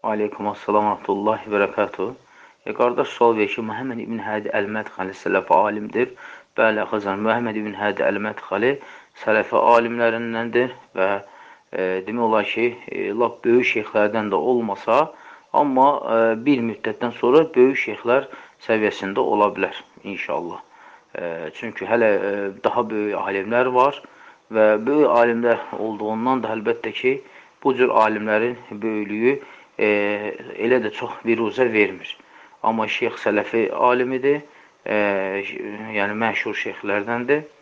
Aleykum assalam və rahmetullahi və bərəkatuhu. Qardaş sual verir ki, Məhəmməd ibn Hədi Əl-Mədxəli sələfi alimdir. Bəli, xızan, Məhəmməd ibn Hədi Əl-Mədxəli sələfi alimlərindəndir və demək olar ki, lap böyük şeyxlərdən də olmasa, amma bir müddətdən sonra böyük şeyxlər səviyyəsində ola bilər, inşallah. Çünki hələ daha böyük alimlər var və böyük alimlər olduğundan da əlbəttə ki, bu cür alimlərin böyüklüyü elə də çox viruzə vermir. Amma şeyx sələfi alimidir, yəni məşhur şeyxlərdəndir